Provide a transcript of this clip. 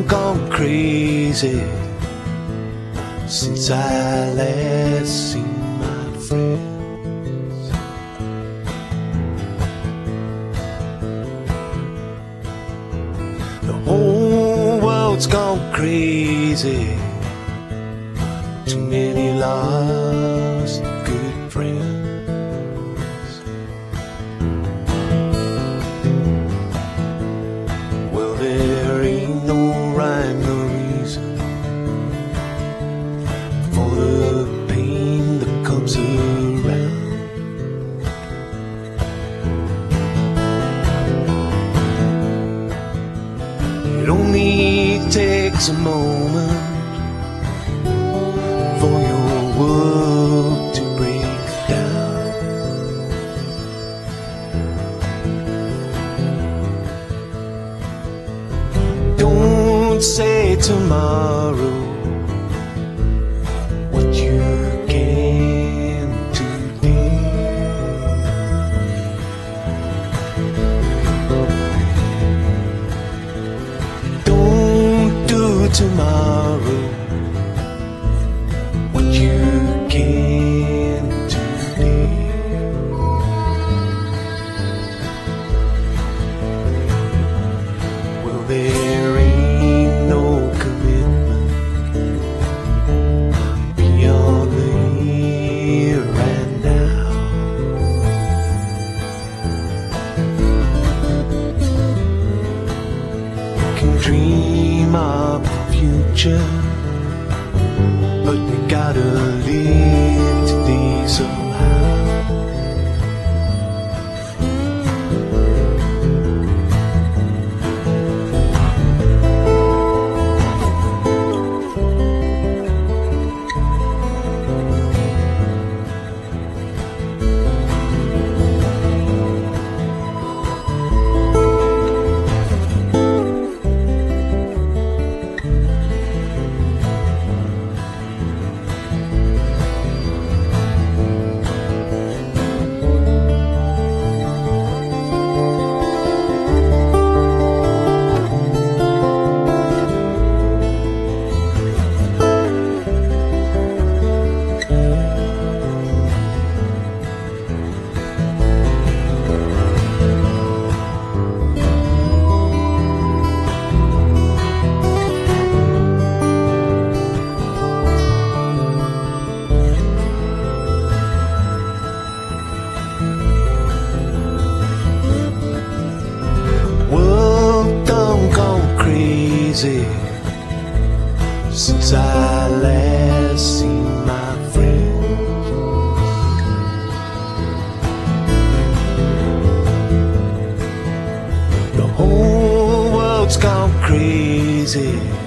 gone crazy since I last seen my friends. The whole world's gone crazy. Too many lost good friends. Well, there ain't no rhyme or reason for the pain that comes around. It only takes a moment for your world to break down. Don't say tomorrow what you can today. Don't do tomorrow what you can today. Well, there ain't no commitment beyond the here and now. You can dream of the future, but you gotta live today somehow. Since I last seen my friends. The whole world's gone crazy